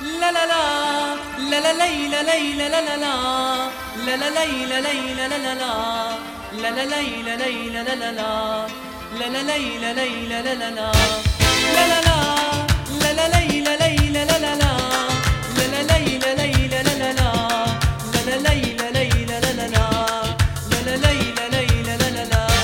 لا لا لا لا لا ليلى ليلى لا لا لا لا لا ليلى ليلى لا لا لا لا لا ليلى ليلى لا لا لا لا لا ليلى ليلى لا لا لا لا لا لا ليلى ليلى لا لا لا لا ليلى ليلى لا لا لا لا ليلى ليلى لا لا لا لا ليلى ليلى لا لا لا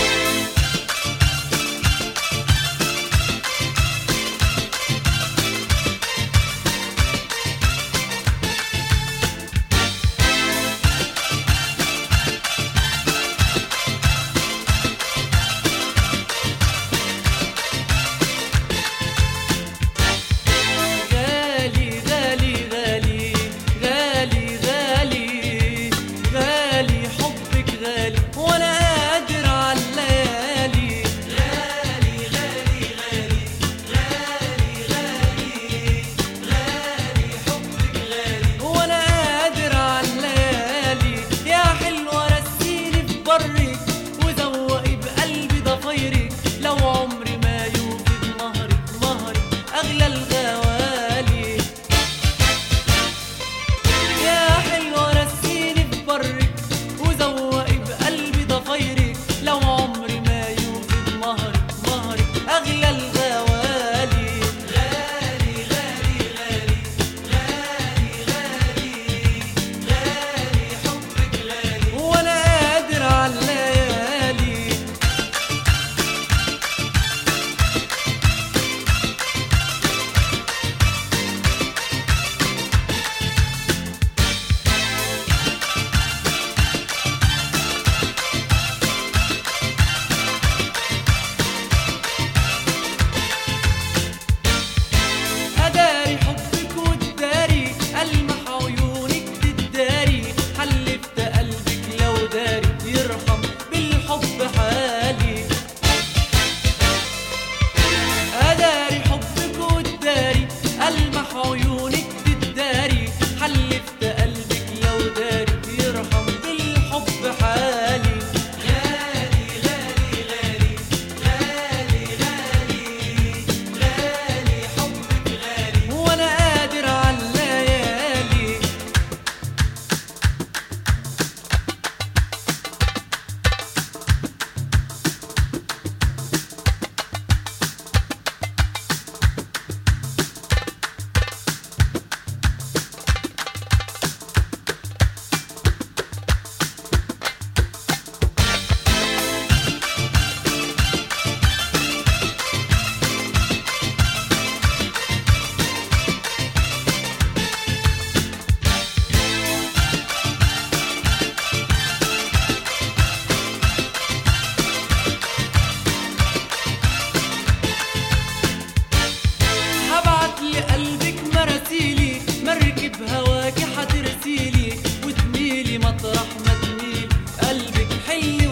هواكي حترسيلي وتميلي مطرح ما تميل قلبك حلي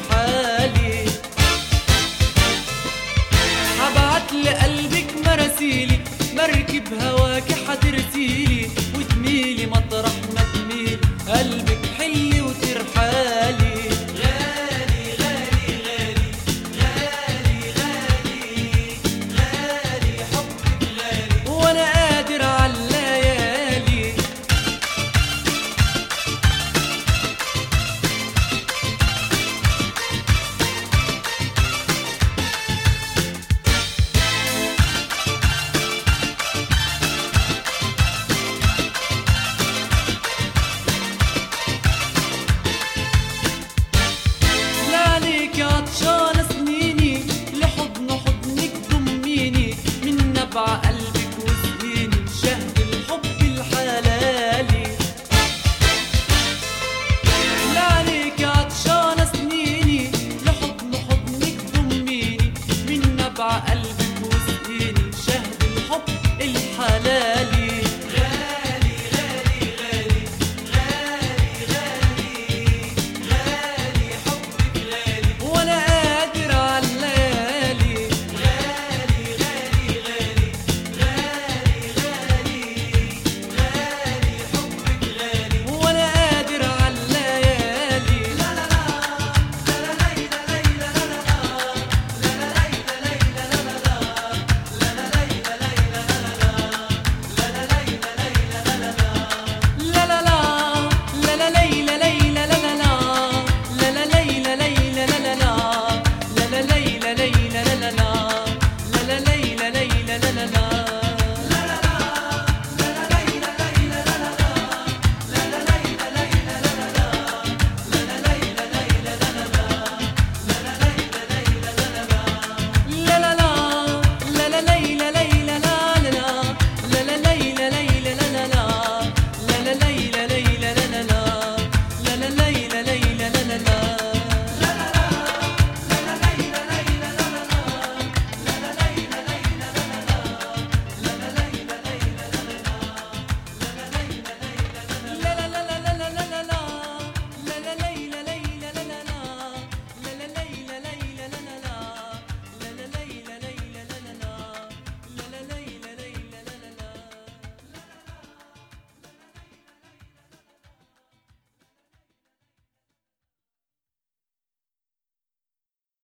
وترحالي حبعت لقلبك مراسيلي مركب هواكي حترسيلي وتميلي مطرح